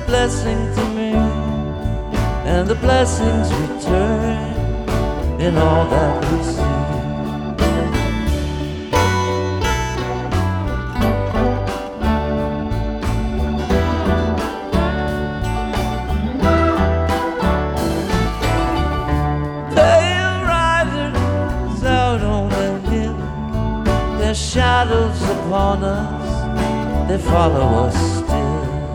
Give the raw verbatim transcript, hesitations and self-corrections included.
blessing to me, and the blessings return in all that we see. Shadows upon us, they follow us